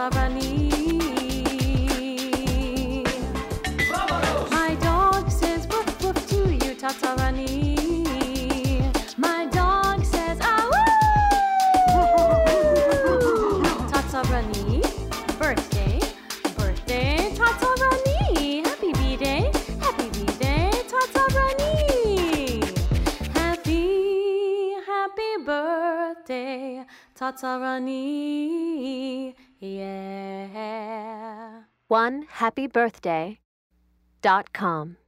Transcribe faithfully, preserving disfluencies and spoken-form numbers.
Tatarani. My dog says woof woof to you, Tatarani. My dog says ah woo. Tatarani, birthday, birthday, Tatarani. Happy B-Day, happy B-Day, Tatarani. Happy, happy birthday, Tatarani. Yeah. one happy birthday dot com